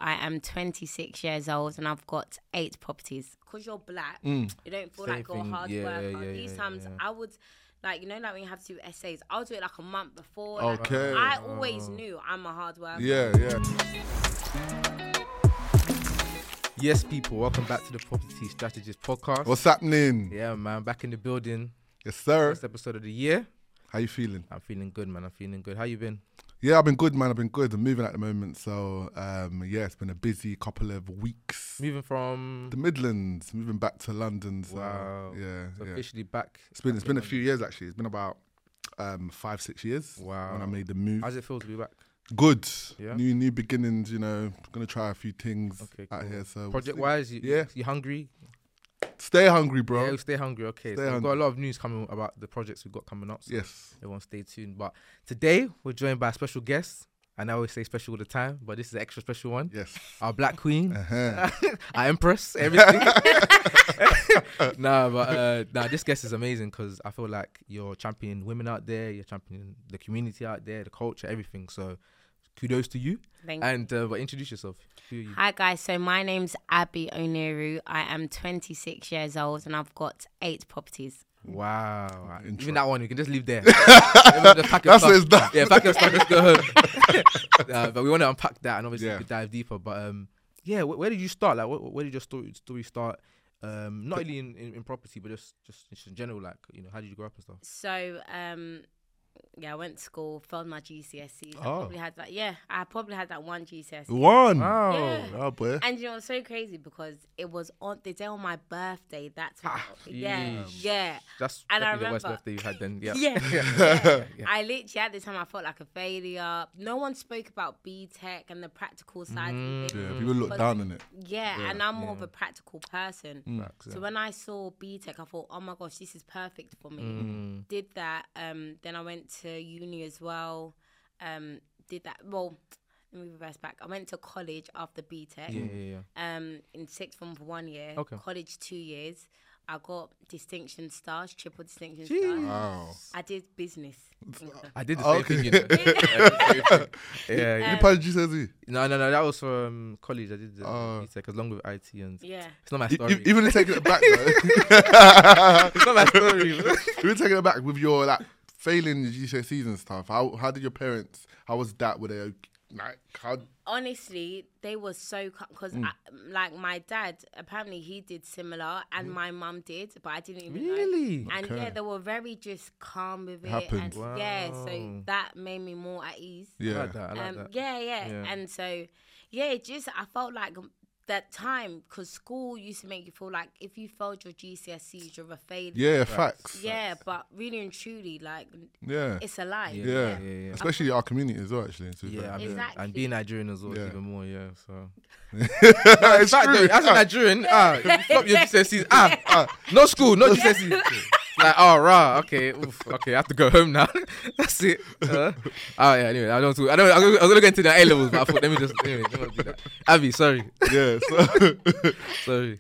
I am 26 years old and I've got 8 properties. Because you're black, you don't feel like you're a hard worker. These times I would, like, you know, like when you have to do essays, I'll do it like a month before. Okay. Like, I always knew I'm a hard worker. Yeah. Yes, people, welcome back to the Property Strategist Podcast. What's happening? Yeah, man, back in the building. Yes, sir. First episode of the year. How you feeling? I'm feeling good, man. I'm feeling good. How you been? Yeah, I've been good, man. I've been good. I'm moving at the moment. So, yeah, it's been a busy couple of weeks. Moving from the Midlands, moving back to London. So, wow. Yeah. So officially back. It's been a few years, actually. It's been about 5-6 years. Wow. When I made the move. How's it feel to be back? Good. Yeah. New beginnings, you know. Gonna try a few things out cool. here. So project-wise, you hungry? Stay hungry, bro. Yeah, stay hungry. Okay, so we've got a lot of news coming about the projects we've got coming up. So yes. Everyone stay tuned. But today, we're joined by a special guest. And I always say special all the time, but this is an extra special one. Yes. Our Black Queen. Our Empress, everything. This guest is amazing because I feel like you're championing women out there, you're championing the community out there, the culture, everything. So kudos to you. Thank you. But introduce yourself. Who are you? Hi guys, so my name's Abby Oniru. I am 26 years old and I've got 8 properties. Wow. Intro. Even that one, you can just leave there. That's what it's done. Yeah, pack your stuff, let's go home. But we want to unpack that and obviously dive deeper. But where did you start? Like, where did your story start? Not really in property, but just in general, like, you know, how did you grow up and stuff? So, I went to school, failed my GCSEs. I probably had that one GCSE. One? Wow. Yeah. Oh, boy. And you know, it's so crazy because it was on the day on my birthday. That's when That's and I the worst remember birthday you had then. Yeah. Yeah. I literally at the time I felt like a failure. No one spoke about BTEC and the practical side of things. Yeah, people look down on it. Yeah, and I'm more of a practical person. So when I saw BTEC, I thought, oh my gosh, this is perfect for me. Did that. Then I went to uni as well. Did that. Well, let me reverse back. I went to college after BTEC. In 6th form for 1 year. Okay. College 2 years. I got distinction stars, triple distinction Jeez. stars. Wow. I did business. I did the same thing, you know. Yeah. You passed GCSE? No. That was for college. I did the BTEC along with IT and it's not my story. Even taking it back, though. It's not my story. Even taking it back with your like failing GCSEs and stuff. How did your parents? How was that? Were they like how? Honestly, they were so because like my dad apparently he did similar and my mum did, but I didn't even Really? know. And they were very just calm with it. Happened. And so that made me more at ease. Yeah. I like that. Yeah. And so it just I felt like that time because school used to make you feel like if you failed your GCSEs you're a failure. Yeah, facts. Yeah, but really and truly, like, it's a lie. Yeah. Especially our community as well, actually. Yeah, exactly. And being Nigerian as well, even more. Yeah, so. It's fact, true. though, as a Nigerian, stop your GCSEs. No school, no GCSEs. Like, okay, I have to go home now. That's it. Anyway, I was gonna get into the A levels, but I thought let me not do that. Abby, sorry. Yeah. Sorry.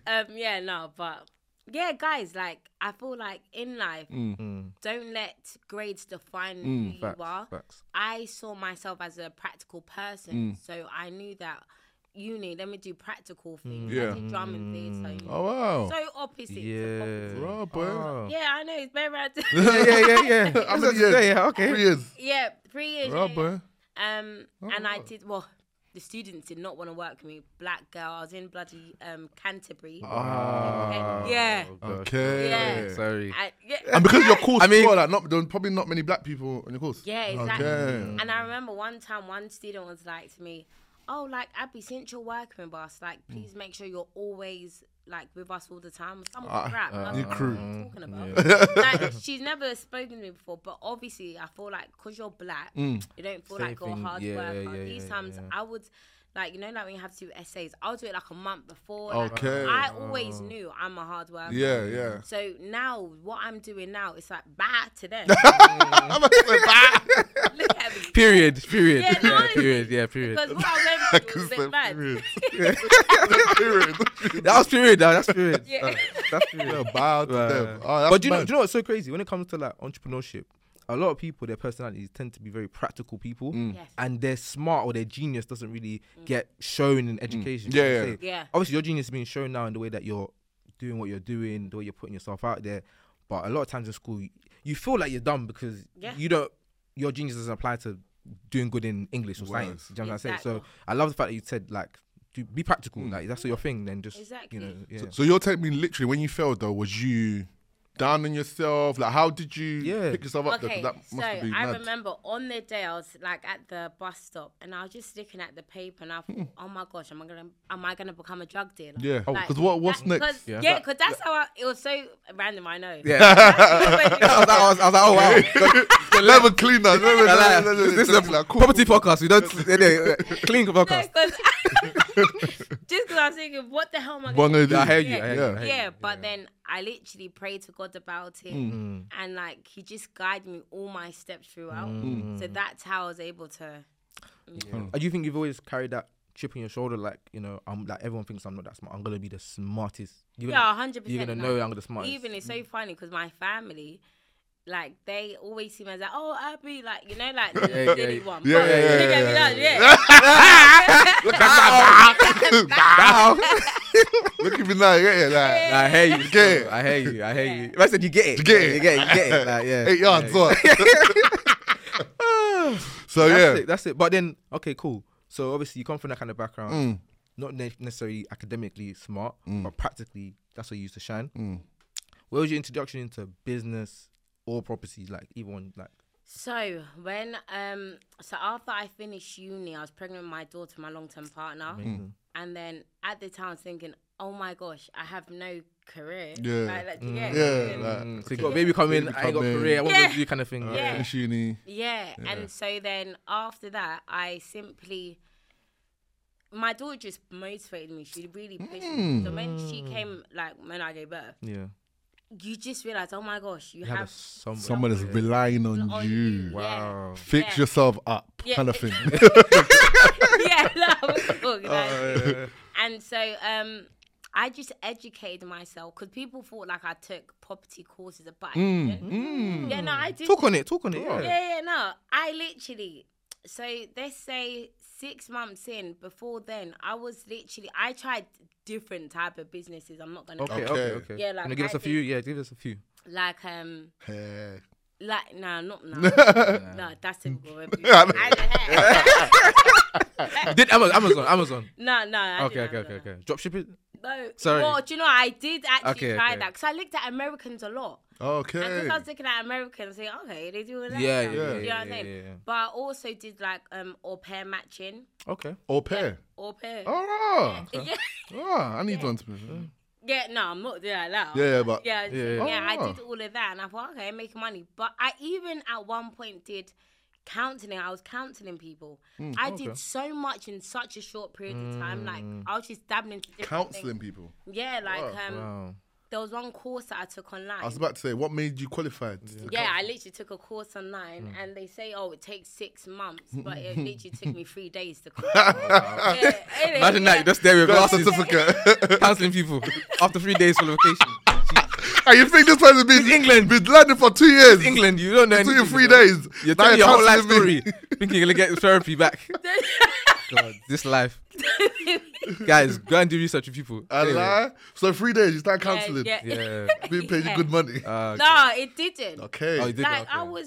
Guys, like I feel like in life, don't let grades define who you are. Facts. I saw myself as a practical person, so I knew that uni, let me do practical things. I did drum and theatre. Oh wow. So opposite. to property. Oh, boy. Yeah, I know it's very rad. Yeah. How many years? Yeah, okay. 3 years. Yeah, 3 years. Oh, boy. And I did the students did not want to work with me. Black girl, I was in bloody Canterbury. Yeah. Okay. Yeah. Sorry. And because your course, I mean, well, like, there were probably not many black people on your course. Yeah, exactly. Okay. And I remember one time, one student was like to me, "Oh, like Abby, since you're working with us, like please make sure you're always like with us all the time." Some crap. You crew. Talking about. Like, she's never spoken to me before, but obviously I feel like because you're black, you don't feel like you're a hard worker. These times I would. Like, you know, like when you have to do essays, I'll do it like a month before. Okay. I always knew I'm a hard worker. Yeah. So now, what I'm doing now, it's like, bye to them. I'm about to say bye. Look at me. Period. Yeah, no, Period. Because what I went through was a bit bad. Period. That was period. That's period. Yeah. That's period. Bow to them. Oh, that's But do you mad. know what's so crazy when it comes to like entrepreneurship? a lot of people, their personalities tend to be very practical people, Yes. and their smart or their genius doesn't really get shown in education. Yeah, You yeah. say. Yeah. Obviously, your genius is being shown now in the way that you're doing what you're doing, the way you're putting yourself out there. But a lot of times in school, you feel like you're dumb because Yeah. your genius doesn't apply to doing good in English or Right. science. Do you know what I'm saying? Exactly. So I love the fact that you said like, be practical. Like that's your thing. Then just Exactly. yeah. So you're telling me literally when you failed though, was you down on yourself? Like how did you pick yourself up? Okay, There? 'Cause that so must have been I mad. remember on the day I was like at the bus stop and I was just looking at the paper and I thought, oh my gosh, am I gonna become a drug dealer? Yeah. Like, Because what's that- next? Cause, Yeah. because that's how it was so random. I know. Yeah. I was like, oh wow. Level cleaner. This is a property podcast. We don't clean No, podcast. 'cause- just because I was thinking, what the hell am I What going to do? I'm gonna I do. hear you. I hear you, I hear Yeah, you. but then I literally prayed to God about it, and like He just guided me all my steps throughout. So that's how I was able to. Do you think you've always carried that chip on your shoulder? Like, I'm like everyone thinks I'm not that smart. I'm gonna be the smartest. Yeah, 100%. You're gonna know I'm the smartest. Even it's so funny because my family, like they always see me as like, oh, Abby, like like the Yeah, silly yeah. one. Yeah, But yeah, yeah, look at me yeah, now, Look at me now, yeah. I hear you. Get it. I hear you. I hear you. If I said you get it, You get it. You get it. Like, yeah. 8 yards, yeah. what? So That's it. But then, okay, cool. So obviously you come from that kind of background, not necessarily academically smart, but practically that's what you used to shine. Where was your introduction into business or property? Like even like. So when so after I finished uni, I was pregnant with my daughter, my long-term partner, and then at the time I was thinking, oh my gosh, I have no career. Yeah. Like, do you get it? Yeah, And- like, So you got a baby coming, Baby I ain't got coming. career. What Yeah. was you kind of thing? Yeah. finish uni. Yeah, and so then after that, I simply, my daughter just motivated me. She really pushed me. So when she came, like when I gave birth, Yeah. you just realize, oh my gosh, you You have have Someone is relying on on you. you. Wow. Fix Yeah. yourself up, Yeah. kind of thing. yeah, no, I was organized. And so I just educated myself because people thought like I took property courses, but I didn't. Yeah, no, I did. Talk on it. Yeah. Yeah, no. I literally, so let's say 6 months in, before then, I tried different type of businesses. I'm not going to Okay. Yeah, like Can you give us I a few? Yeah, give us a few. like, Hair. no, not no. No, that's typical. Yeah, You did Amazon. No, I Okay. didn't have that. Drop ship it. No, Sorry. well, do you know, I did actually Okay, try okay. that because I looked at Americans a lot. And Okay. because I was looking at Americans, saying, okay, they do all that. Yeah, stuff. yeah, You know yeah, what I'm saying? yeah. But I also did like au pair matching. Okay. Au pair. Au pair. Oh, Yeah. oh, I need one to be. Yeah, no, I'm not doing that now. Yeah, but Yeah, Yeah. I Oh. did all of that, and I thought, okay, I'm making money. But I even at one point did counselling. I was counselling people. I did so much in such a short period of time. Like I was just dabbling into different counselling things. people. Yeah, like Wow. there was one course that I took online. I was about to say, what made you qualified? Yeah, I literally took a course online, and they say, oh, it takes 6 months, but it literally took me 3 days to complete. Yeah, Imagine that you're just there with Got a glasses, certificate. counselling people after 3 days qualification. Hey, you think this person been England. been learning for 2 years? England, you don't know It took anything. you 3 bro. days. You're Now telling your whole life counselling me. story, thinking you're gonna get therapy back. God, this life, guys, go and do research with people. I lie. So 3 days, you start Yeah, counselling. yeah. Yeah. Being paid you good money. No, it didn't. Okay. Oh, you did. Like Okay.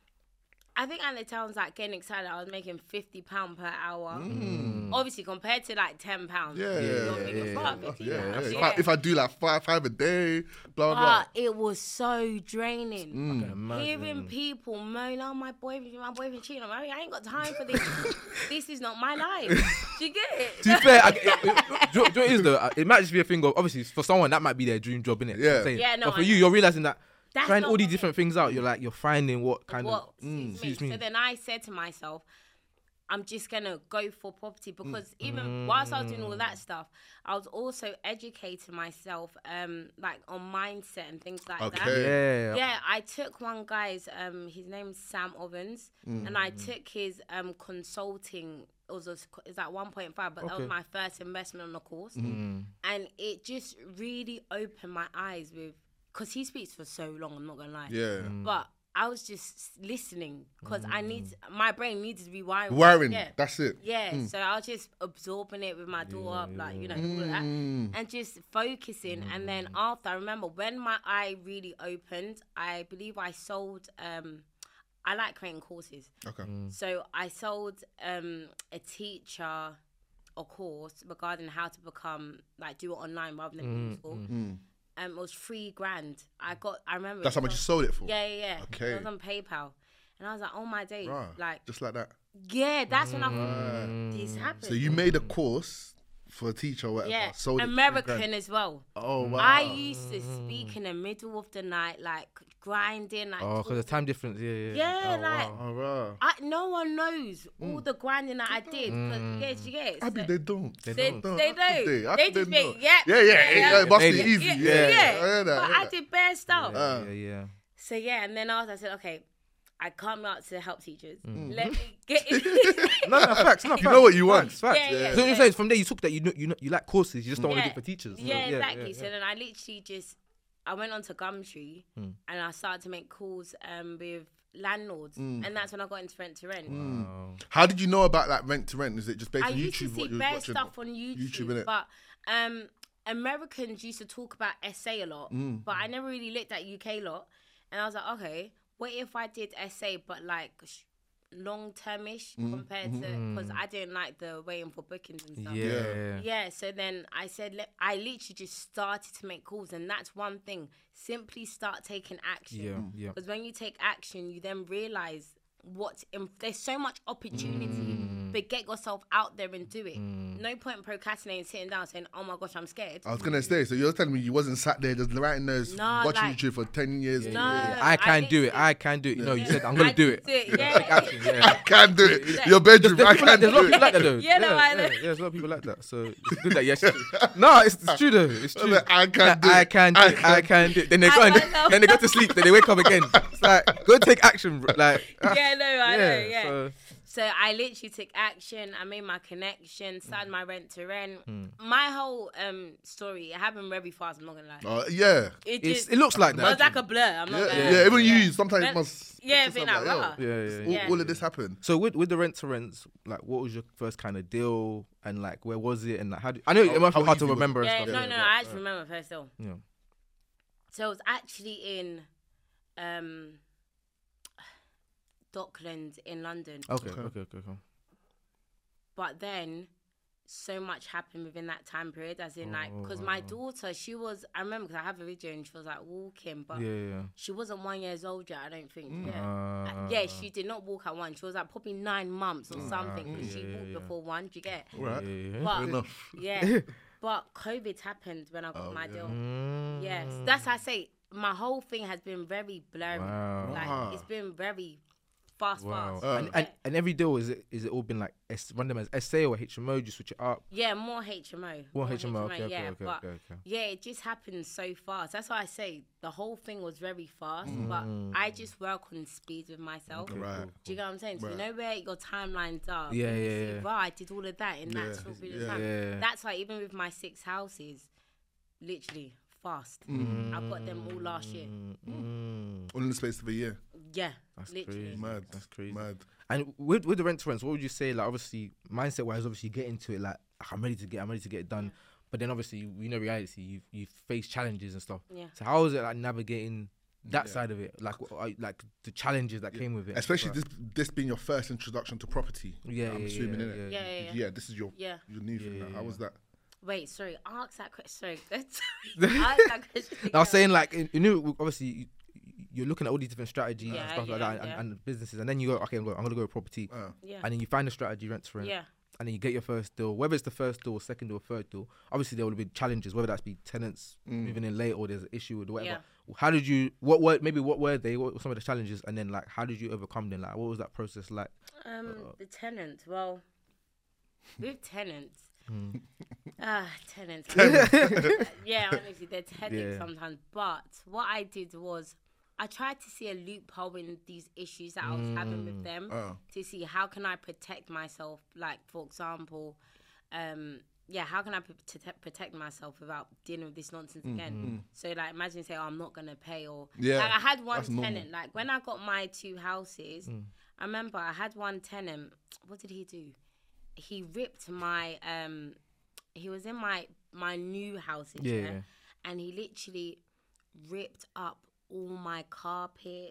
I think at the time I was like getting excited. I was making £50 per hour. Obviously, compared to like £10. Yeah, you're thinking, fuck, Yeah, 50 yeah. pounds, If I do like five a day, blah blah. But it was so draining. I can imagine. Hearing people moan, oh, my boyfriend cheating on me. I ain't got time for this. This is not my life. Do you get it? To be fair, do you know what it is though? It might just be a thing of obviously for someone that might be their dream job, innit? Yeah. Yeah, no, But for I you, know. you're realizing that That's trying not all these what- different things out, you're finding what kind What of suits suits me. me. So then I said to myself, I'm just gonna go for property because even whilst I was doing all that stuff, I was also educating myself, like on mindset and things like that. Okay. Yeah. Yeah, I took one guy's, his name's Sam Ovens, and I took his consulting. It's like 1.5, but that Okay. was my first investment on the course, and it just really opened my eyes with because he speaks for so long. I'm not gonna lie, Yeah. but I was just listening because my brain needed rewiring. Wiring. Yeah. That's it. Yeah, so I was just absorbing it with my daughter, like, you know, all of that, and just focusing. And then after, I remember when my eye really opened, I believe I sold, I like creating courses. Okay. So I sold a teacher a course regarding how to become, like, do it online rather than in school. It was $3,000. I remember. That's how much you sold it for? Yeah. Okay. It was on PayPal. And I was like, oh my days. Right. Like, Just like that. yeah, that's when I thought this happened. So you made a course for a teacher or whatever. Yeah, Sold it for American $3,000. as well. Oh, wow. I used to speak in the middle of the night, like grinding. Like, Oh, because the time difference. Yeah. like, Oh, wow. no one knows all the grinding that I did. But, you get it. Abby, So- they don't. They don't. don't. They They just think, yeah. Yeah, it must be Yeah. easy. Yeah. Yeah. I hear that, But I hear I that. did bare stuff. Yeah. So, yeah, and then I said, okay, I come out to help teachers. Let me get No, facts. No, facts. You know what you want. Facts. Yeah. So you're saying from there you took that you like courses, you just don't want to Yeah. do it for teachers. Yeah, So, exactly. yeah. So then I literally I went onto Gumtree and I started to make calls with landlords, and that's when I got into rent to rent. How did you know about like rent to rent? Is it just based I on used to YouTube? see what you was bare watching? stuff on YouTube, innit? but Americans used to talk about SA a lot, but I never really looked at UK lot, and I was like, okay, what if I did SA but like long termish compared to, because I didn't like the waiting for bookings and stuff. Yeah. Yeah, so then I said, I literally just started to make calls, and that's one thing. Simply start taking action. Yeah. Because when you take action, you then realize there's so much opportunity, but get yourself out there and do it. No point in procrastinating, sitting down saying, oh my gosh, I'm scared. I was gonna say, so you're telling me you wasn't sat there just writing those, No, watching like- YouTube for 10 years. No. I can do it. literally- I can do it. No, you said I'm gonna do it. Yeah. Take action. I Yeah. can't do it. Your bedroom, I There's can't a lot of do people like it. that though. Yeah, no, I know. There's a lot of people like that. So it's good that yes. No, it's true though. It's true. Like, I can't do it. I can do it. I can do it. Then they go then they go to sleep. Then they wake up again. It's like go take action. Bro. Like Yeah, no, I know, yeah. So, So I literally took action. I made my connection, started my rent to rent. My whole story, it happened very fast, I'm not gonna lie. Yeah. it looks like It was that. like a blur. I'm not gonna Yeah, lie. even you sometimes Then- must. Yeah, put being yourself like, yo, rah. Yeah. all of this happened. So with the rent to rents, like what was your first kind of deal and like where was it and like how I know it must be how hard to easy was it? remember and Yeah, stuff. no, I actually remember first though. Yeah. So it was actually in Docklands in London. Okay. But then so much happened within that time period, as in like, because my daughter, I remember because I have a video and she was like walking, but Yeah. she wasn't 1 year old yet, I don't think. Ah. Yeah, she did not walk at 1. She was like probably 9 months or something because she walked before 1. Do you get? All right. But, enough. Yeah. But COVID happened when I got my deal. Yes, that's how I say my whole thing has been very blurry. Wow. Like it's been very fast. Wow. Yeah. And every deal is it all been like run them as SA or HMO? You switch it up. Yeah, more HMO. More HMO. Okay. Yeah, Okay. but Okay. yeah, it just happened so fast. That's why I say the whole thing was very fast. But I just work on speed with myself. Right. Do you get what I'm saying? So you know where your timelines are. Yeah, and you yeah, see, yeah. Wow, I did all of that in that short period of time. Yeah. That's why even with my 6 houses, literally fast. I got them all last year. All in the space of a year. Yeah, That's literally. crazy. Mad. That's crazy. Mad. And with the rent to rents, what would you say? Like obviously, mindset wise, obviously you get into it like I'm ready to get it done. But then obviously, you know, reality, you face challenges and stuff. Yeah. So how is it like navigating that side of it? Like like the challenges that came with it, Especially this being your first introduction to property. Yeah, I'm yeah, assuming, yeah, innit? Yeah. Yeah, this is your Yeah. new thing. How was that? Wait, sorry. Ask that question. Sorry. Ask that question. I was saying like you know obviously you're looking at all these different strategies and Yeah, stuff like yeah, that yeah. and businesses, and then you go okay, I'm gonna go with property, Yeah. and then you find a strategy rent to rent. Yeah. And then you get your first deal, whether it's the first deal or second deal or third deal. Obviously, there will be challenges, whether that's be tenants moving in late or there's an issue with whatever. How did you? What were they? What were some of the challenges? And then like, how did you overcome them? Like, what was that process like? The tenants. Well, with tenants. Tenants. Yeah, honestly, they're tenants sometimes. But what I did was I tried to see a loophole in these issues that I was having with them to see how can I protect myself. Like, for example, how can I protect myself without dealing with this nonsense again? So like, imagine say, I'm not gonna pay, or Yeah, like I had one that's normal. tenant. Like when I got my 2 houses, I remember I had one tenant. What did he do? He ripped my he was in my new houses, and he literally ripped up all my carpet.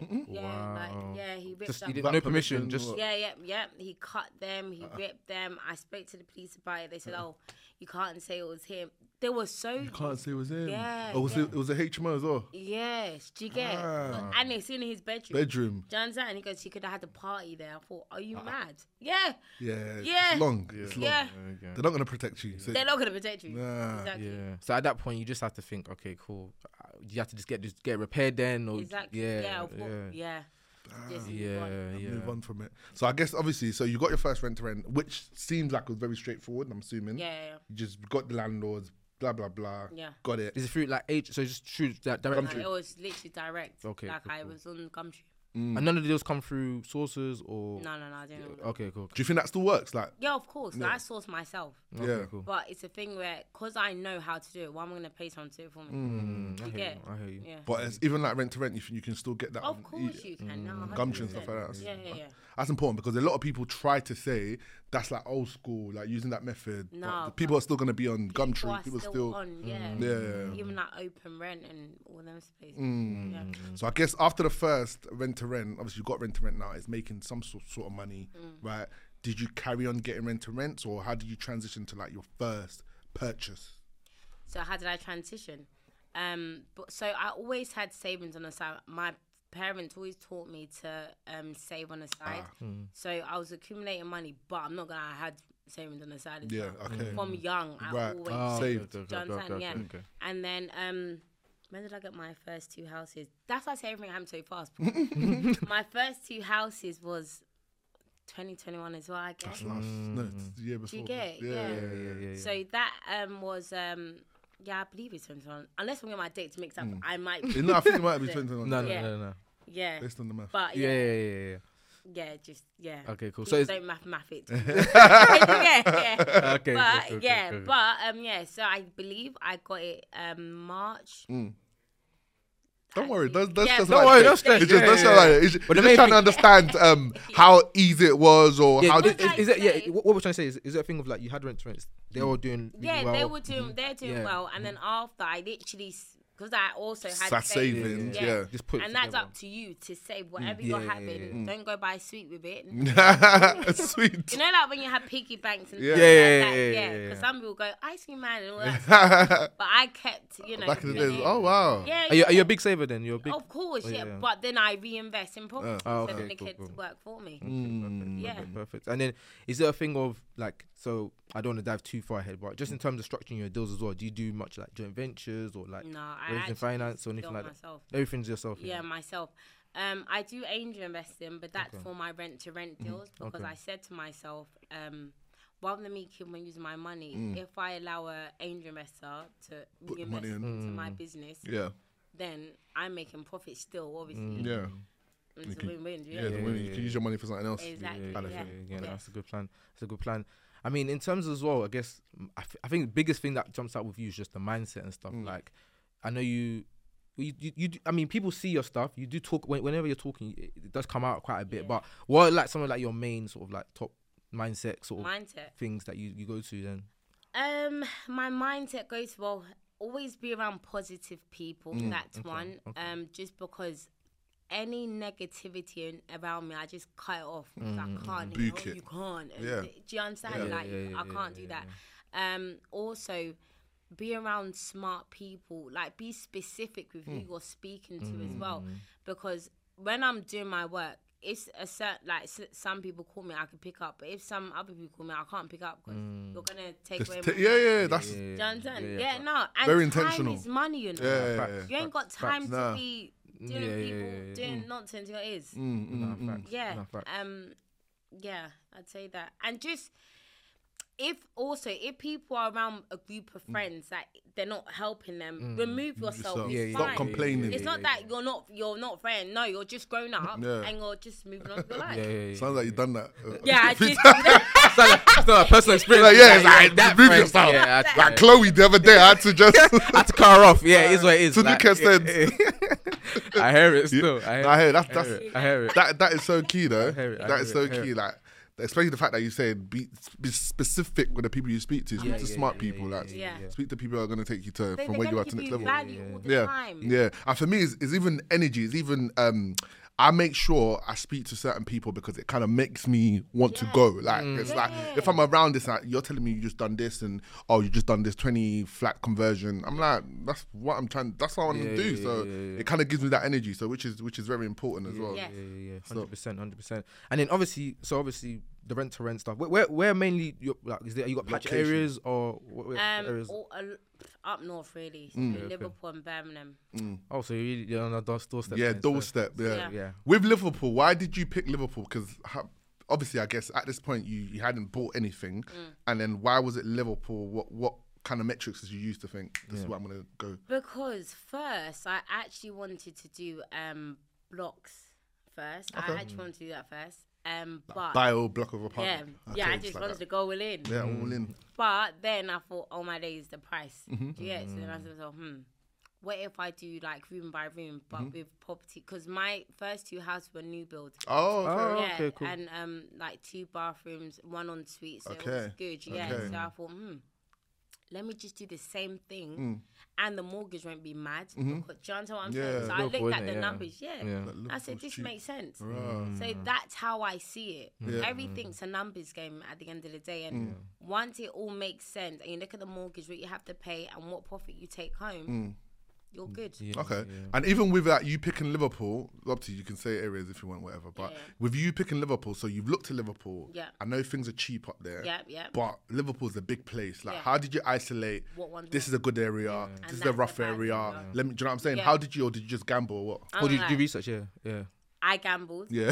He ripped Just up. you didn't no permission. Just Yeah. He cut them. He ripped them. I spoke to the police about it. They said, "Oh, you can't say it was him." They were so. you can't say it was him. Yeah, Oh, it was a HMO as well. Yes, do you get? And it's in his bedroom. Bedroom. Do you understand? And he goes, "He could have had a party there." I thought, "Are you mad?" Yeah. Yeah. Yeah. It's long. It's long. Yeah. They're not gonna protect you. So They're not gonna protect you. Nah. Exactly. Yeah. So at that point, you just have to think, okay, cool. You have to just get repaired then, or Exactly. yeah, Of course. Yeah. Just move on. move on from it. So I guess obviously, so you got your first rent to rent, which seems like it was very straightforward. I'm assuming. Yeah. You just got the landlords, blah blah blah. Yeah. Got it. Is it through like age? So just through that direct. It was literally direct. Okay, Like cool, I cool. was on Gumtree. And none of the deals come through sources or. No, I didn't know that. Okay, cool. Do you think that still works? Like, Yeah, of course. I source myself. Okay, Yeah. cool. But it's a thing where, because I know how to do it, why am I going to pay someone to do it for me? I You hear get? you. I hear you. Yeah. but it's even like rent to rent, you can still get that. Of on course you can. No, Gumtree and 100%. stuff like that. Yeah. That's important because a lot of people try to say that's like old school, like using that method. No, but the people are still gonna be on People Gumtree. are People still on, yeah. Yeah. Even like open rent and all them spaces. Yeah. So I guess after the first rent to rent, obviously you got rent to rent now. It's making some sort of money, right? Did you carry on getting rent to rents, or how did you transition to like your first purchase? So how did I transition? But so I always had savings on the side. My parents always taught me to save on the side. So I was accumulating money, but I'm not gonna. I had savings on the side as Yeah, well. okay. From young, I Right. always Saved. Do you understand? Yeah. And then when did I get my first 2 houses? That's why I say everything happened so fast. My first 2 houses was 2021 as well, I guess. That's last, no, it's the year before. Do you get it? Yeah. So that was I believe it's 2021. Unless I'm getting my dates mixed up, I might. No, I think it might be 2021. No. Yeah. Based on the math. But Yeah. Okay, cool. So So it's don't math it. yeah. okay. But cool. So I believe I got it March. Don't worry, Yeah, don't don't worry, don't stress. It's just, don't stress. It's just, But you're the just main trying to understand how easy it was, or Yeah, how. is it? Yeah. What we're trying to say is it a thing of like you had rent to rents? They were doing. Really Yeah, well. they were doing. They're doing Yeah. well, and then after I literally. Because I also had That's savings, yeah. Just put it and that's together. up to you to save whatever you're Yeah, having. Don't go buy sweet with it. Sweet. You know, like when you have piggy banks and Yeah. stuff like Yeah, that. yeah, Yeah, yeah. because some people go ice cream man and all that stuff. But I kept, Back in the days, really- oh wow. Yeah, Are you a big saver then? You're a big. of course, yeah. yeah. But then I reinvest in property, Oh, so okay, then the cool, kids cool. work for me. Yeah. Yeah. Perfect. And then is there a thing of like, so I don't want to dive too far ahead, but just in terms of structuring your deals as well, do you do much like joint ventures or like No, I raising actually finance or do anything it like that? myself. Everything's yourself. Yeah, myself. I do angel investing, but that's for my rent to rent deals because I said to myself, rather than me keep on using my money, if I allow a angel investor to Put the reinvest money in. into my business, Yeah. then I'm making profit still, obviously. Yeah. And it's a win-win. Yeah. the winner, you can use your money for something else. Exactly. Kind of Yeah. thing. Yeah, that's a good plan. That's a good plan. I mean, in terms as well, I guess I think the biggest thing that jumps out with you is just the mindset and stuff. Like, I know you do, I mean, people see your stuff. You do talk whenever you're talking. It does come out quite a bit. Yeah. But what are like some of like your main sort of like top mindset sort of Mindset. things that you go to then? My mindset goes to, well, always be around positive people. That's one. Just because any negativity around me, I just cut it off because I can't. Book it. You can't. Yeah. Do you understand? I can't do that. Also, be around smart people. Like, be specific with who you're speaking to as well, because when I'm doing my work, it's a certain, like, some people call me, I can pick up, but if some other people call me, I can't pick up because you're gonna take Just away. yeah, that's Do you understand? Yeah, no. And Very time intentional. is money, you know. yeah. You ain't got time Nah. to be doing doing nonsense. Your ears. Yeah. No, facts. Yeah, I'd say that. And just if people are around a group of friends that they're not helping them, remove yourself. It's Stop fine. complaining. It's not that you're not friend. No, you're just grown up Yeah. and you're just moving on with your life. Sounds like you've done that. Yeah, I Few did. times. It's not a personal experience. Like, yeah, it's like, that move friend, yourself. yeah, Like Chloe the other day, I had to just I had to cut her off. Yeah, it is what it is. to make her sense. I hear it still. I hear that's I hear it. that is so key though. hear it, I That hear is so it, I hear key. it. Like especially the fact that you said be specific with the people you speak to. Speak to smart people. Like speak to people who are going to take you to from where you are to next level. Value all the Yeah, time. yeah. And for me, it's even energy. It's even I make sure I speak to certain people because it kind of makes me want to go. Like it's like if I'm around this, like you're telling me you just done this and you just done this 20 flat conversion. I'm like, that's what I'm trying. That's what I want to do. So it kind of gives me that energy. So which is very important as well. Yes. Yeah, 100%. And then obviously the rent to rent stuff. Where mainly is there? You got patch Location. areas or where areas? Up north really, so Liverpool and Birmingham. Oh, so you're on a doorstep. Yeah, then, so- doorstep. Yeah. Yeah. With Liverpool, why did you pick Liverpool? Because obviously, I guess at this point you hadn't bought anything, and then why was it Liverpool? What kind of metrics did you use to think this is what I'm gonna go? Because first, I actually wanted to do blocks first. I actually wanted to do that first. But Buy a block of apartment. yeah, I Okay, just like wanted that. to go all in. Yeah, all in. But then I thought, oh my days, the price. Do you get it? So then I said, what if I do like room by room, but with property? Because my first two houses were new build. Oh, okay. Yeah, okay, cool. and like 2 bathrooms, 1 en suite, so it was Okay. good. Yeah, Okay. so I thought, let me just do the same thing, and the mortgage won't be mad. Because, do you understand what I'm saying? So I Liverpool, looked at innit? the Yeah. numbers. Yeah, Yeah. I said this makes sense. Right. So that's how I see it. Yeah. Everything's a numbers game at the end of the day, and once it all makes sense, and you look at the mortgage, what you have to pay, and what profit you take home, you're good. Yeah, Okay. yeah. And even with that, you picking Liverpool, obviously you can say areas if you want, whatever. But Yeah. with you picking Liverpool, so you've looked at Liverpool. Yeah. I know things are cheap up there. Yeah. But Liverpool's a big place. Like, Yeah. how did you isolate? What one's This what? is a good area. And This is a that's rough a bad area. area. Let me. Do you know what I'm saying? Yeah. How did you, or did you just gamble or what? I'm Or did you like, do research? Yeah. I gambled. Yeah.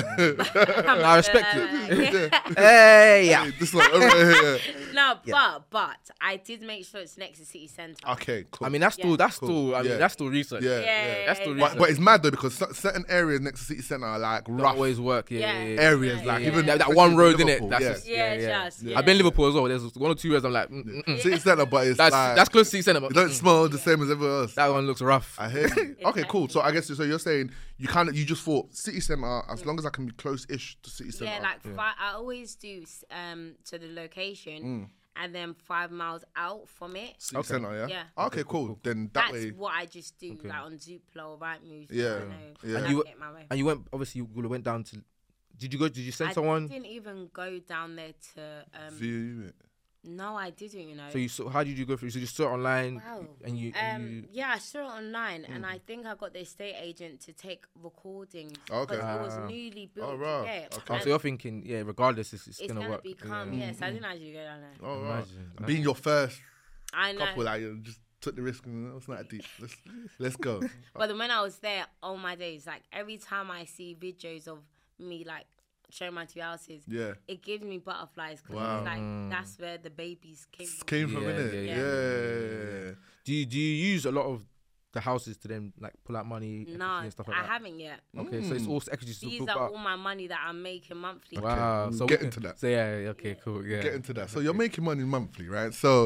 I respect it. it. Hey, yeah. This like, yeah. No, but I did make sure it's next to city centre. Okay, cool. I mean, that's still Cool. I mean, Yeah. that's still research. yeah, Yeah. That's still Yeah. research. But it's mad though because certain areas next to city centre are like Don't rough always work. Yeah. areas. Yeah, Like yeah. even that especially one road, Liverpool, innit? That's yeah. just, Yeah. I've been in Liverpool as well. There's 1 or 2 roads I'm like, City centre, but it's like that's close to city centre. But it don't smell the same as everywhere else. that one looks rough. I hear you. Okay, cool. So I guess so. You're saying you just thought city centre as long as I can be close-ish to city centre. Yeah, like I always do to the location, and then 5 miles out from it. city centre, yeah. Yeah. Okay, cool. Then that That's way, what I just do, like on Zoopla or Rightmove. Yeah, yeah. And And you- get my way. And you went, obviously, you went down to. Did you send I someone? didn't even go down there to. view it. No, I didn't. You know. So how did you go through? So you saw it online, Wow. and you. Yeah, I saw it online, and I think I got the estate agent to take recordings. Okay. Because it was newly built. Oh, right. Yeah. Okay. Oh, so you're thinking, yeah, regardless, it's It's gonna gonna work. become yes. I didn't actually go down there. Oh, right. Imagine. And being your first I know. couple, like you just took the risk and it's not deep. Let's go. But then when I was there, oh my days, like every time I see videos of me like showing my 2 houses, Yeah. it gives me butterflies because Wow. it's like that's where the babies came from. Came from Yeah, it. yeah, Yeah. Do you use a lot of the houses to then like pull out money, equity No, and stuff like I that? haven't yet. Okay, so it's all equity to These build are up. all my money that I'm making monthly. Wow, we'll so get into that. So yeah, okay, cool, yeah. Get into that. So you're making money monthly, right? So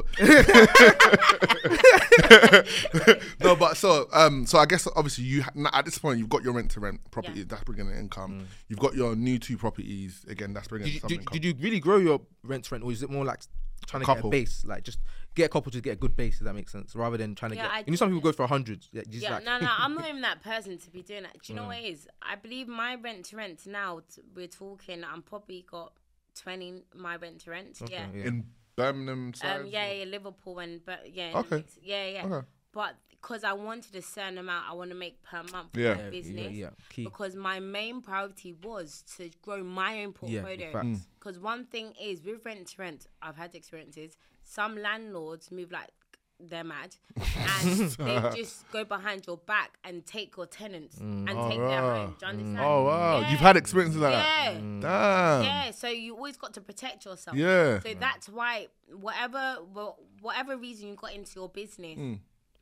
no, but so I guess obviously at this point you've got your rent to rent property, Yeah. that's bringing in income. You've got your new 2 properties again, that's bringing in some income. Did you really grow your rent to rent, or is it more like trying to get Couple. a base, like just get a couple to get a good base? If that makes sense, rather than trying to Yeah, I get. You know, some do. people go for 100. Yeah, just Yeah, like, no, I'm not even that person to be doing that. Do you know what it is? I believe my rent to rent now, we're talking, I'm probably got 20 my rent to rent. Okay, Yeah. in Birmingham side? Yeah, Liverpool and but yeah. Okay. Yeah. Okay. But because I wanted a certain amount, I want to make per month for Yeah. my business. yeah, key. Because my main priority was to grow my own portfolio. facts. Because one thing is with rent to rent, I've had experiences. Some landlords move like they're mad, and they just go behind your back and take your tenants and take their home. Do you understand? Oh wow, Yeah. you've had experiences like that. Yeah. Damn. Yeah, so you always got to protect yourself. Yeah. So that's why whatever reason you got into your business,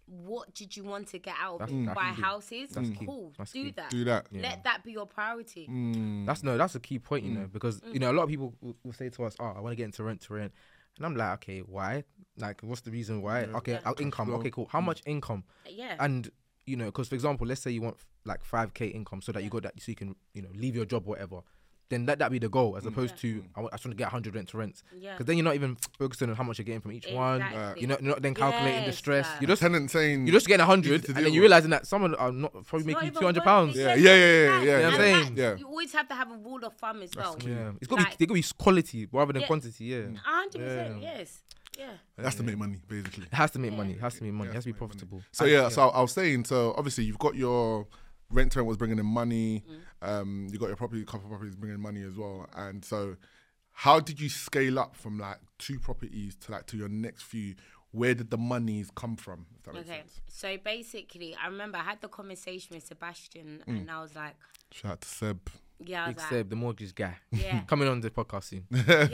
what did you want to get out of That's- it? that's Buy key. houses? That's key. Cool. That's Do key. that. Do that. Let that be your priority. That's a key point, you know, because you know a lot of people will say to us, "Oh, I want to get into rent to rent," and I'm like, "Okay, why? Like, what's the reason why? Okay, our income. Okay, cool. How much income? Yeah. And you know, because for example, let's say you want like 5K income so that you got that, so you can leave your job, whatever. Then let that be the goal, as opposed to I just want to get 100 rent to rent. Yeah. Because then you're not even focusing on how much you're getting from each one. Exactly. You're not then calculating the Yes, stress. sir. You're Saying just getting 100, easy to and deal then you with. realizing that someone are not probably It's not making even 200 worth pounds. it. Yeah, Yes, yeah, yeah, exactly. yeah, yeah. And You know what I'm saying? Yeah. You always have to have a rule of thumb as well. Yeah, it's got to Like- be quality rather than Yeah. quantity. Yeah, 100%. Yes. Yeah. It has to make money, basically. it has to make money. It has to make money. Yeah, It has to be make money. profitable. So yeah, so I was saying, so obviously you've got your rent to rent was bringing in money. You got your couple properties bringing money as well. And so, how did you scale up from like 2 properties to your next few? Where did the monies come from? If that makes Okay. sense. So basically, I remember I had the conversation with Sebastian, and I was like, Shout out to Seb. yeah, I was Big like, Seb, the mortgage guy, yeah. coming on the podcast soon.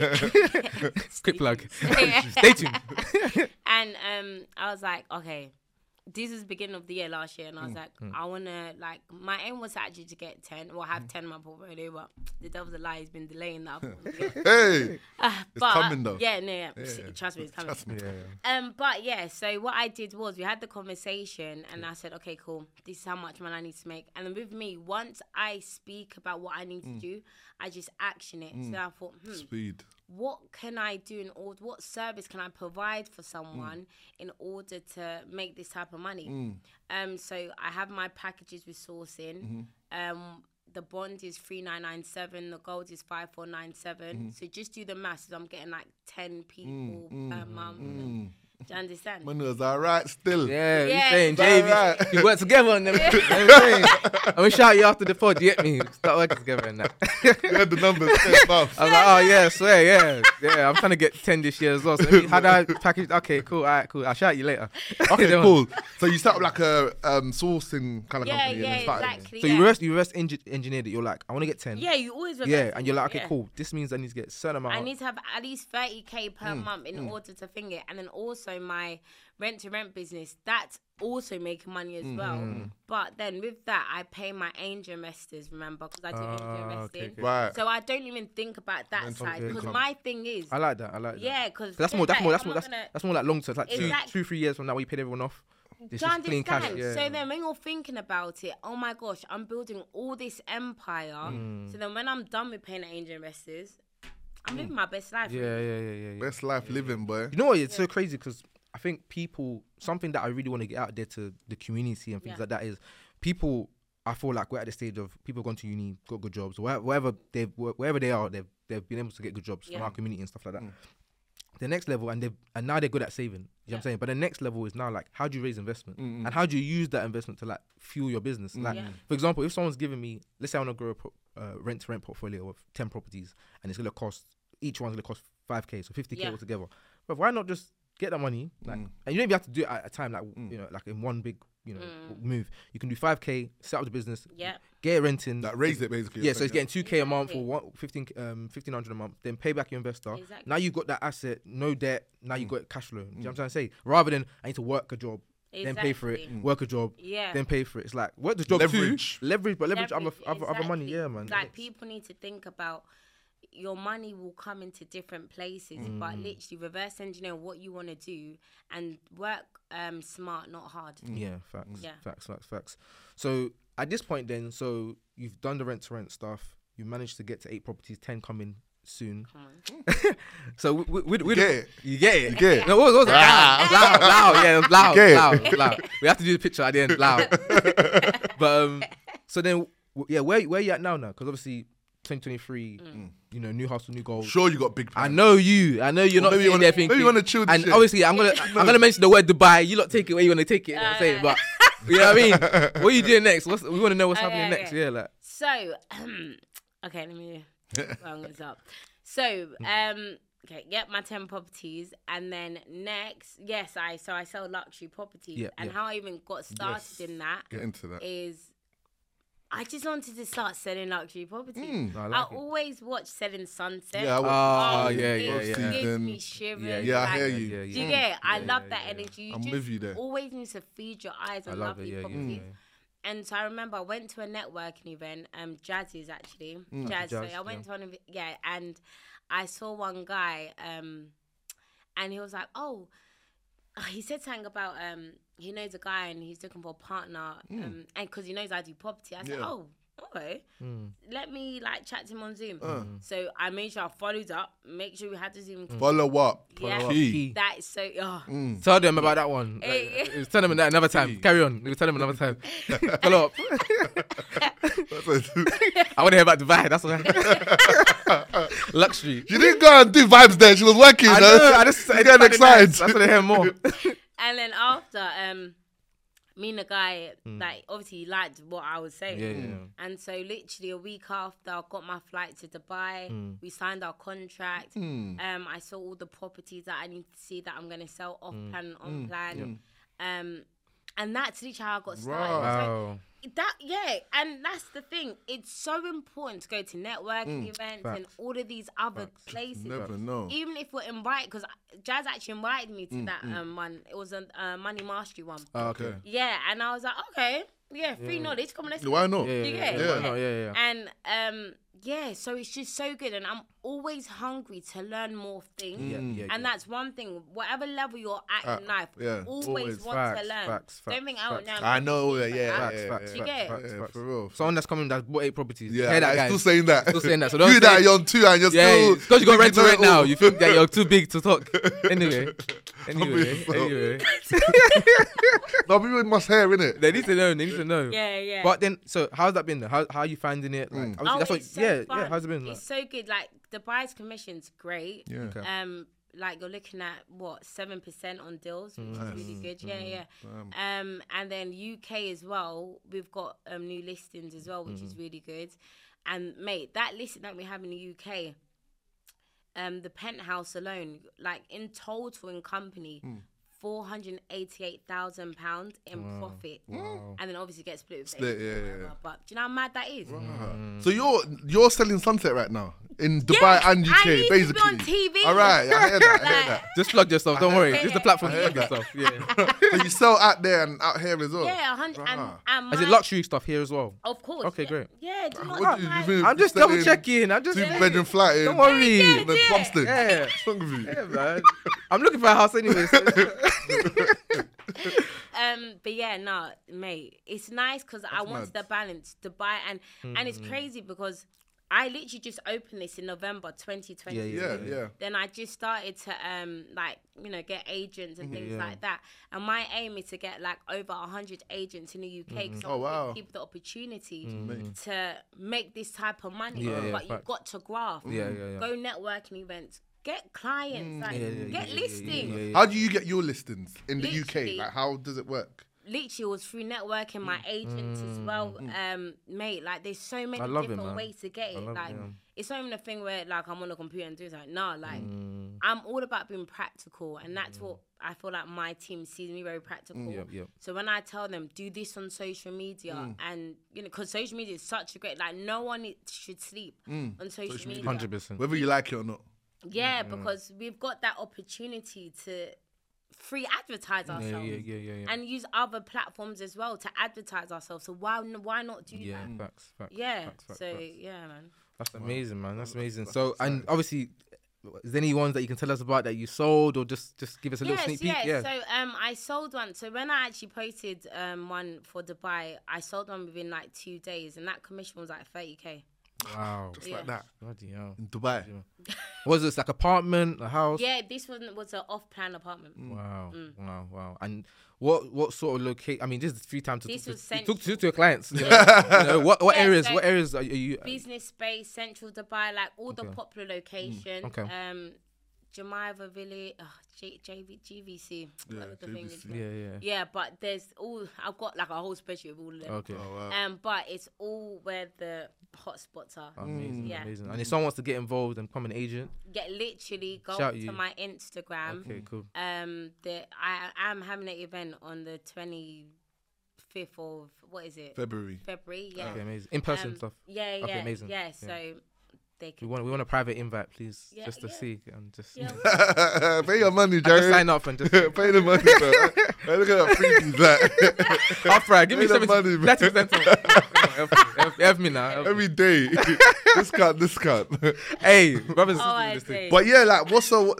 Quick plug. Yeah. Stay tuned. And I was like, okay, this is beginning of the year last year, and I was like, I wanna like my aim was actually to get 10 or have 10 in my portfolio, but the devil's a lie. He's been delaying that. Hey, But coming though. Yeah, no, yeah. Trust me, it's coming. Trust me. But yeah, so what I did was we had the conversation, and I said, okay, cool. This is how much money I need to make. And then with me, once I speak about what I need to do, I just action it. So I thought, Speed. what can I do in order? What service can I provide for someone in order to make this type of money? So I have my packages with sourcing. The bond is 3997. The gold is 5497. So just do the maths. I'm getting like 10 people per month. Do you understand? Money was alright still. Yeah, Yeah. you saying, Right, Jay, right. we work together on them. You know what I'm saying? I'm gonna shout you after the pod. You get me? Start working together and that. You had the numbers. straight above. I was like, oh yeah, I swear, yeah. I'm trying to get 10 this year as well. So let me, how do I package? Okay, cool. All right, cool. I'll shout you later. Okay, then. cool. So you set up like a sourcing kind of Yeah, company. yeah, and then started. exactly. So yeah. you reverse engineered it. You're like, I want to get 10. Yeah, you always Yeah, reverse and you're like, okay, yeah. cool. This means I need to get a certain amount. I need to have at least 30k per month in order to finger it. And then also my rent to rent business, that's also making money as well. But then with that, I pay my angel investors, remember, because I do angel investing. okay. Right. So I don't even think about that Rental side because income. my thing is, I like that. I like that. yeah, because That's more like long term. It's like Exactly. 2-3 years from now, where you paid everyone off. It's Do you just clean cash. understand? Yeah. So then when you're thinking about it, oh my gosh, I'm building all this empire. So then when I'm done with paying the angel investors, I'm living my best life. Yeah. Best life living, boy. You know what? It's so crazy because I think people, something that I really want to get out there to the community and things like that is people. I feel like we're at the stage of people gone to uni, got good jobs, wherever they are, they've been able to get good jobs from our community and stuff like that. The next level, and now they're good at saving. You know what I'm saying? But the next level is now like, how do you raise investment and how do you use that investment to like fuel your business? Like, for example, if someone's giving me, let's say I want to grow a rent to rent portfolio of 10 properties, and it's gonna cost, each one's gonna cost 5k, so 50k altogether. But why not just get that money, like, and you don't even have to do it at a time, like you know, like in one big, you know, move. You can do 5k, set up the business, Yeah. get it renting. That raised it basically. Yeah, so it's getting 2k a month or 1,500 a month. Then pay back your investor. Exactly. Now you've got that asset, no debt. Now you've got cash flow. Do you know what I'm trying to say? Rather than I need to work a job, then pay for it. Exactly. Work a job, Yeah. then pay for it. It's like work the job Leverage. too, leverage other money. exactly. Yeah, man. Like people need to think about your money will come into different places, but literally reverse engineer what you want to do and work smart, not hard. Yeah, facts. Yeah. Facts. So at this point, then, so you've done the rent to rent stuff. You managed to get to 8 properties, 10 coming soon. Come on. So we get it. You get it. You get it. No, what was it? Loud. Yeah, it was loud. You get it. Loud. We have to do the picture at the end. Loud. But so then, where you at now? Because obviously, 2023, you know, new hustle, new goals. Sure, you got big plans. I know you're not maybe you sitting wanna- there thinking. maybe you wanna chill this And shit. obviously, I'm gonna mention the word Dubai. You lot take it where you want to take it. You know what I'm saying? But you know what I mean? What are you doing next? We want to know what's happening next. Okay. Yeah, like. So, okay, let me round this up. So, okay, get my 10 properties, and then next, I sell luxury properties, Yeah, and yeah. how I even got started in that Get into that. is I just wanted to start selling luxury properties. I I like it. always watch Selling Sunset. Yeah, I Oh, it yeah. gives me Yeah, shivers. Yeah, I hear like, you. Yeah, Do you get it? I love that energy. You I'm just with you there. always need to feed your eyes I on love it. lovely Yeah, properties. yeah. And so I remember I went to a networking event, Jazz's actually. Jazz. So Jazz, I went to one of it, and I saw one guy, and he was like, oh, he said something about he knows a guy and he's looking for a partner, and because he knows I do property. I said, Yeah. oh, okay, let me like chat to him on Zoom. So I made sure I followed up, make sure we had the Zoom call. Follow up. Yeah. Key. That is so. Tell them about that one. Tell them that another time. Carry on. We'll tell them another time. Follow up. I want to hear about Dubai. That's what luxury. She didn't go and do vibes there. She was working. I know. I just getting excited. Nice. I want to hear more. And then after, me and the guy, like, obviously he liked what I was saying. Yeah. And so literally a week after, I got my flight to Dubai. We signed our contract. I saw all the properties that I need to see that I'm going to sell off plan and on plan. And that's literally how I got started. Wow. So and that's the thing. It's so important to go to networking events and all of these other places. Never know. Even if we're invited, because Jazz actually invited me to that one. It was a Money Mastery one. Okay. Yeah, and I was like, okay, free knowledge. Come on, let's Why not? Yeah. And so it's just so good, and I'm always hungry to learn more things. And that's one thing. Whatever level you're at in life, always want to learn. Don't think out now. I know. Facts. You get it? Yeah, for real. Someone that's coming that's bought 8 properties. Yeah, Hear that, I'm guys. still saying that. Still saying that. So don't You say- that you're on 2 and you're still. because you got rent to thinking, rent now. oh. You think that you're too big to talk. Anyway. No, people must hear, innit? They need to know. Yeah. But then, so how's that been? Though? How are you finding it? Like, obviously It's so fun. How's it been? It's so good. Like Dubai's commission's great. Yeah. Okay. Like you're looking at 7% on deals, which is really good. Yeah. And then UK as well. We've got new listings as well, which is really good. And mate, that listing that we have in the UK, the penthouse alone, like in total in company. £488,000 in profit, and then obviously gets split with Yeah. But do you know how mad that is? So you're selling Sunset right now in Dubai and UK, I need basically. to be on TV. All right, I hear that. Just plug yourself. Don't worry. This is the platform to plug yourself. Yeah. So you sell out there and out here as well. Yeah, 100. And Is it luxury stuff here as well? Of course. Okay, great. Yeah, do not What do mind. you I'm just double checking. I'm just 2-bedroom flat in Don't worry. the Plumstead. Yeah. What's wrong with you? Yeah, man. I'm looking for a house anyway. So. But yeah, no, mate, it's nice because I wanted the balance to buy and it's crazy because I literally just opened this in November 2020. Yeah. Then I just started to get agents and things like that. And my aim is to get like over 100 agents in the UK because I want to give people the opportunity to make this type of money. But you've got to graft. Go networking events. Get clients, get listings. How do you get your listings in the Literally. UK? Like, how does it work? Literally, it was through networking, my agents as well. Mate, like, there's so many different ways to get it. Like, it's not even a thing where, like, I'm on a computer and do something. No, like, I'm all about being practical. And that's what I feel like my team sees me very practical. So when I tell them, do this on social media, and, because social media is such a great, like, no one should sleep on social media. 100%. Whether you like it or not. Yeah, because we've got that opportunity to free advertise ourselves and use other platforms as well to advertise ourselves. So why not do that? Facts. Facts. Yeah, man. That's amazing, man. That's amazing. So, and obviously, is there any ones that you can tell us about that you sold, or just give us a little sneak peek? Yeah. So I sold one. So when I actually posted one for Dubai, I sold one within like 2 days, and that commission was like 30k. Wow. Just like that. Bloody hell. In Dubai. Was this like apartment, a house? Yeah, this one was an off-plan apartment. Wow. And what sort of location? I mean, this is free time to talk to your clients. What areas? So what areas are you? Business space, central Dubai, like all the popular locations. Jamaica Village, GVC. GVC. Yeah, but I've got like a whole spreadsheet of all of them. Okay. Oh, wow. But it's all where the hot spots are. Amazing. And if someone wants to get involved and become an agent, literally go Shout to you. my Instagram. Okay, cool. I am having an event on the 25th 5th of what is it? February. February. Yeah. Okay, amazing. In person stuff. Yeah. Okay, amazing. Yeah. Yeah. So they We can. want a private invite, please, Yeah, just to yeah. see and just. Yeah. Pay your money, Just Jerry. sign up and just. Pay the money, bro. Hey, look at that freakies, that. Half right. Give me Pay the 70. money, man. 30%. Help me now. Help me. Every day. discount. Hey, brothers Oh, and I sisters, this thing. see. But yeah, like, what's so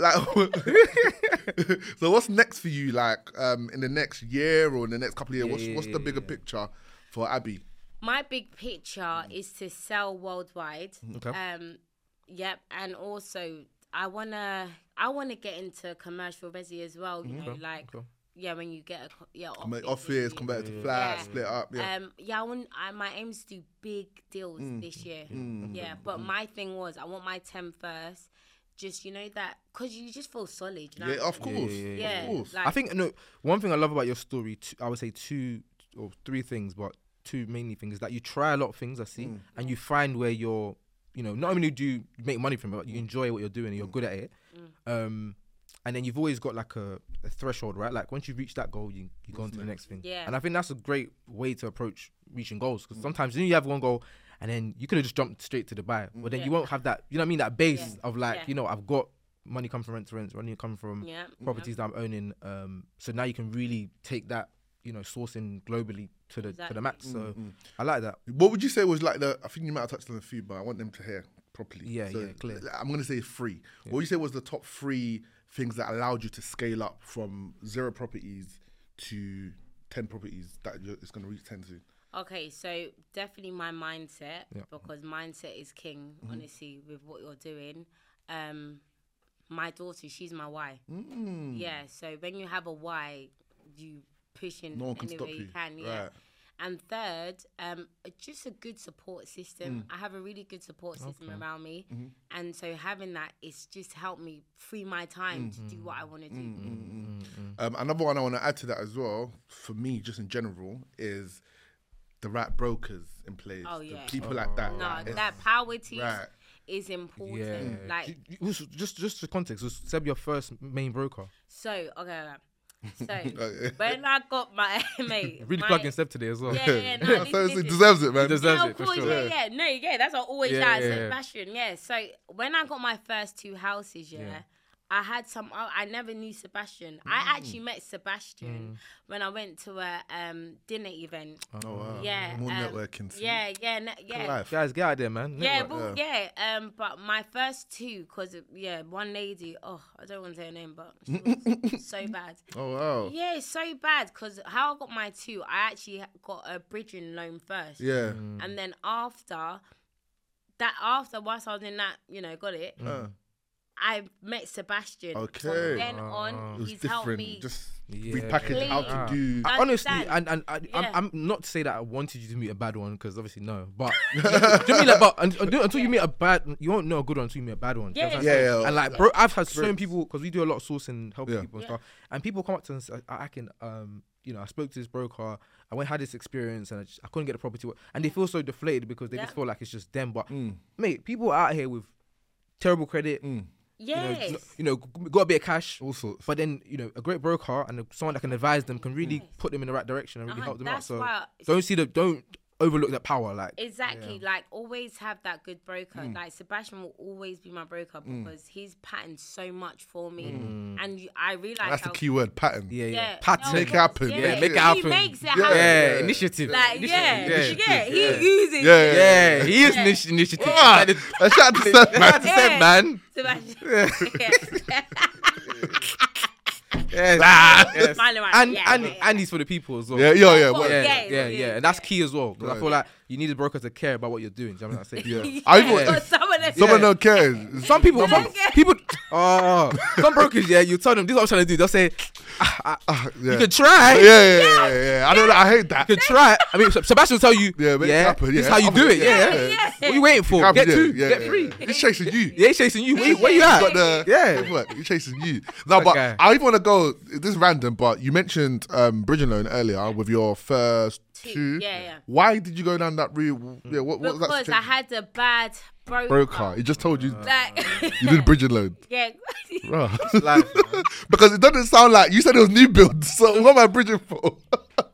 like? So what's next for you? Like, in the next year or in the next couple of years? What's the bigger picture for Abby? My big picture is to sell worldwide. Okay. Yep, and also I wanna get into commercial resi as well. You know, like yeah, when you get Office, convert to flat, Yeah. split up. Yeah. My aim is to do big deals this year. Yeah, but my thing was I want my 10 first. Just that because you just feel solid. You know? Yeah, of course. Yeah, Of course. like- I think one thing I love about your story, I would say 2 or 3 things, but 2 mainly things is that you try a lot of things. I see, and you find where you're. Not only do you make money from it, but you enjoy what you're doing and you're good at it. And then you've always got like a threshold, right? Like once you reach that goal, you go on to the next thing. Yeah. And I think that's a great way to approach reaching goals because sometimes you have one goal and then you could have just jumped straight to Dubai, but then you won't have that. You know what I mean? That base of like, I've got money coming from rent to rent, money coming from properties that I'm owning. So now you can really take that, sourcing globally to the max. So I like that. What would you say was like I think you might have touched on a few, but I want them to hear properly. Yeah, clear. I'm going to say 3. What would you say was the top 3 things that allowed you to scale up from 0 properties to 10 properties that it's going to reach 10 to? Okay, so definitely my mindset because mindset is king. Honestly, with what you're doing, my daughter, she's my why. Yeah, so when you have a why, you pushing No one can anywhere stop you you. can. Yeah. Right. And third, just a good support system. I have a really good support system around me, and so having that, it's just helped me free my time to do what I want to do. Another one I want to add to that as well, for me, just in general, is the right brokers in place. Oh, The yeah. people like that. No, Like, that power team Right. is important. Yeah. Like, Just for context, was Seb your first main broker? so okay. So when I got my mate, Really plugging Seb today as well. Yeah, no, So listen. it deserves it, man. He deserves Yeah, it of for course, sure. yeah. That's what I always Yeah, shout yeah, at yeah. Sebastian. Yeah. So when I got my first 2 houses, I had I never knew Sebastian. I actually met Sebastian when I went to a dinner event. Oh, wow. Yeah. More networking. see? Yeah. Good life. Guys, get out there, man. Yeah, Network. but my first 2, because one lady, I don't want to say her name, but she was so bad. Oh, wow. Yeah, it's so bad because how I got my 2, I actually got a bridging loan first. Yeah. And then after, whilst I was in that, got it, I met Sebastian. Okay. From then It on, was he's helped different. me. Just Yeah. repackage how to do. Honestly, Understand? I'm not to say that I wanted you to meet a bad one because obviously no, but do you know what I mean? Like, but until you meet a bad, you won't know a good one until you meet a bad one. Do you know what I'm Yeah, saying? yeah. And like, bro, I've had so many people because we do a lot of sourcing, helping Yeah. people and stuff, and people come up to us. I can, I spoke to this broker. I had this experience and I couldn't get the property, and they feel so deflated because they just feel like it's just them. But mate, people are out here with terrible credit. Yes. Got a bit of cash. All sorts. But then, a great broker and someone that can advise them can really put them in the right direction and really help them out. That's So why don't overlook that power. Like exactly, like always have that good broker. Like Sebastian will always be my broker because he's patterned so much for me, and I realize That's the how key word, pattern. yeah. Pattern. Make it happen. Yeah, make it He happen. makes it Yeah. happen. Yeah, initiative. Like Initiative. he uses Yeah. Yeah, he is initiative. Ah, a shout out to Seth, man. That's it, man. Sebastian. Yes. Smiling right. And he's for the people as well. Yeah. Well, Yeah. And that's key as well. Because I feel like you need a broker to care about what you're doing. Do you know what I'm saying? Yeah. I even, But some of them, someone don't care. Some people, Yeah. some brokers, you tell them, this is what I'm trying to do. They'll say, Yeah. you can try. Yeah. I don't know. I hate that. You can try. I mean, Sebastian will tell you, Yeah, make it happen, this is yeah. how you do it. Yeah. What are you waiting for? Happy, Get yeah, 2, yeah, get yeah. 3. He's chasing you. Yeah, he's chasing you. Where you at? Got the Yeah. paperwork. He's chasing you. No, but Okay. I even want to go. This is random, but you mentioned bridging loan earlier with your first 2. Yeah. Why did you go down that route? Yeah, what was that? Because I situation? had a bad broker. He just told you Like, you did bridging loan. yeah. Bro. Life, man. Because it doesn't sound like you said it was new build. So what am I bridging for?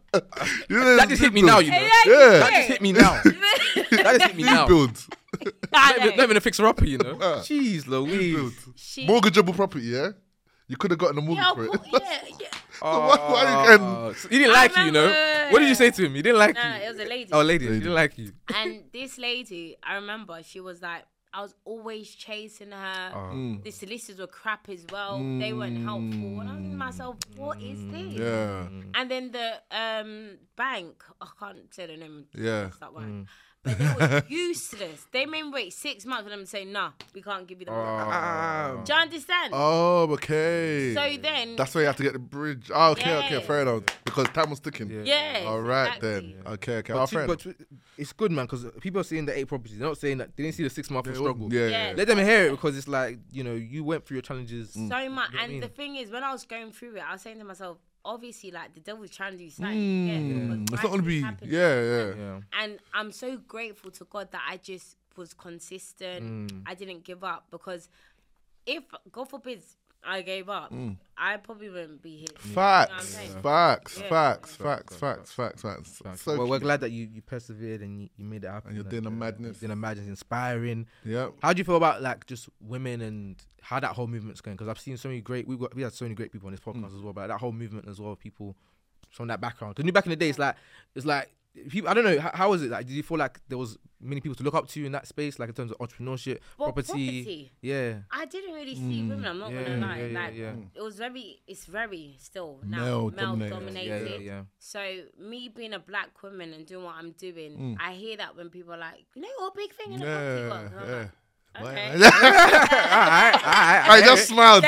That just hit me now, you know. Yeah. That just hit me now. That just hit me now. Build. Not even a fixer-upper, you know. Jeez Louise. Build. Mortgageable property, yeah? You could have gotten a mortgage for it. Yeah. Why So he didn't like you, you know. remember- What did you say to him? He didn't like No, you. it was a lady. Oh, lady, she didn't like you. And this lady, I remember, she was like, I was always chasing her. The solicitors were crap as well. They weren't helpful. And I was thinking to myself, what is this? Yeah. And then the bank, I can't say the name. Yeah. That's that one. But they were useless. They made me wait 6 months for them to say, nah, we can't give you the money. Do you understand? Oh, okay. So then... That's why you have to get the bridge. Oh, okay, Yeah. fair enough. Because time was ticking. Yeah. All right exactly. then. Okay. But, Our see, friend. but it's good, man, because people are saying the 8 properties. They're not saying that they didn't see the 6 months of struggle. Yeah. Let them hear it, because it's like, you know, you went through your challenges. So much. You know what I And mean? the thing is, when I was going through it, I was saying to myself, obviously, like, the devil's trying to do something. It's not gonna be. Yeah. Yeah. And I'm so grateful to God that I just was consistent. I didn't give up, because if, God forbid, I gave up, I probably wouldn't be here. Facts. saying? Facts. Yeah. Facts. So Well, we're cute. glad that you persevered and you made it happen. And you're doing a madness. You're doing a madness, inspiring. Yeah. How do you feel about like just women and how that whole movement's going? Because I've seen so many great, we had so many great people on this podcast as well, but that whole movement as well, people from that background. Because back in the day, it's like people. I don't know how was it like? Did you feel like there was many people to look up to in that space, like in terms of entrepreneurship, Well, property? Yeah. I didn't really see women. I'm not gonna lie. It was it's very still now Male dominated. dominated. Yeah. So me being a black woman and doing what I'm doing, I hear that when people are like, you know, what big thing in the property world. And I'm Yeah. like, okay. I just smiled.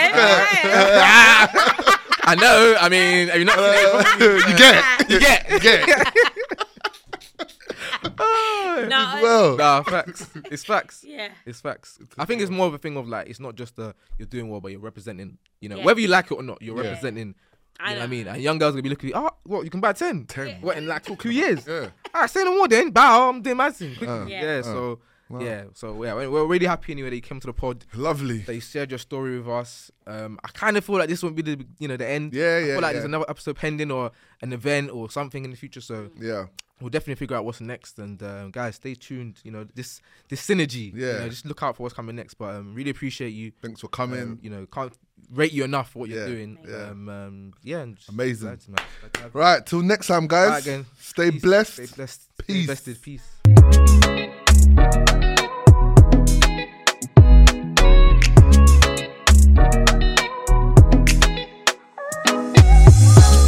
I know. I mean, have you not seen it? You get it. You get it. No, Well. Nah, facts. It's facts. yeah. It's facts. I think it's more of a thing of like, it's not just you're doing well, but you're representing, you know, Yeah. whether you like it or not, you're Yeah. representing, I you know what I know. mean? And young girls gonna be looking at you, what, you can buy 10? 10. What, in like 2 years? Yeah. All right, say no more then. Bow, I'm doing my thing. quickly. Yeah. So we're really happy anyway that you came to the pod, Lovely. that you shared your story with us. I kind of feel like this won't be the end. Yeah, I feel like yeah. there's another episode pending or an event or something in the future. So Yeah. we'll definitely figure out what's next. And guys, stay tuned. You know, this synergy. Yeah. You know, just look out for what's coming next. But really appreciate you. Thanks for coming. You know, can't rate you enough for what you're Yeah, doing. yeah. And just Amazing. glad to- man. Glad to have you. Right. Till next time, guys. Alright, again. Stay Peace. blessed. Stay blessed. Peace. Stay invested. Peace.